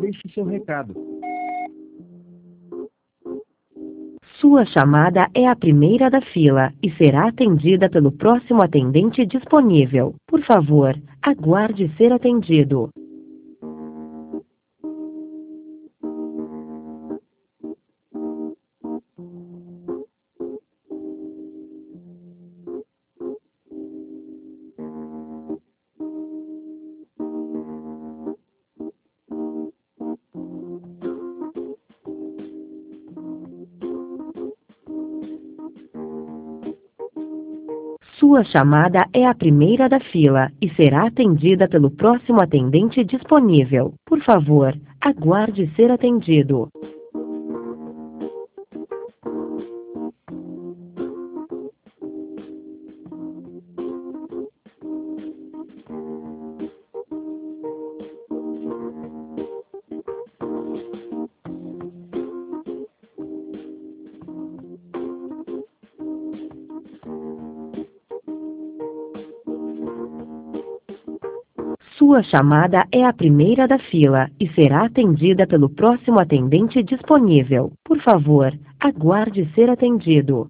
deixe seu recado. Sua chamada é a primeira da fila e será atendida pelo próximo atendente disponível. Por favor, aguarde ser atendido. Sua chamada é a primeira da fila e será atendida pelo próximo atendente disponível. Por favor, aguarde ser atendido. Sua chamada é a primeira da fila e será atendida pelo próximo atendente disponível. Por favor, aguarde ser atendido.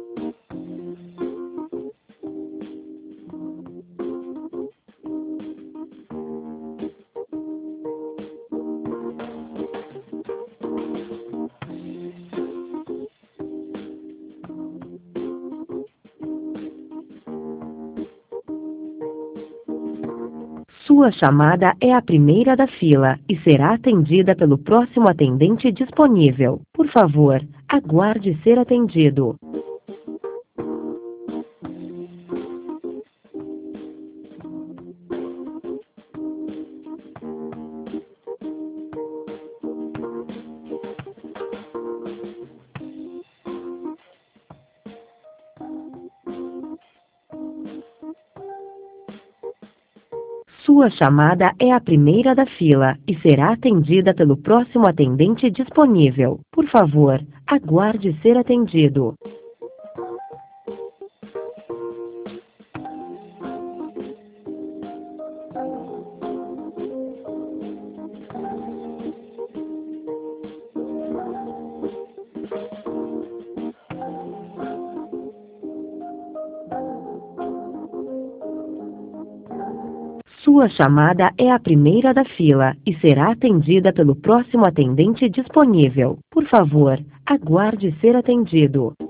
Sua chamada é a primeira da fila e será atendida pelo próximo atendente disponível. Por favor, aguarde ser atendido. Sua chamada é a primeira da fila e será atendida pelo próximo atendente disponível. Por favor, aguarde ser atendido. Sua chamada é a primeira da fila e será atendida pelo próximo atendente disponível. Por favor, aguarde ser atendido.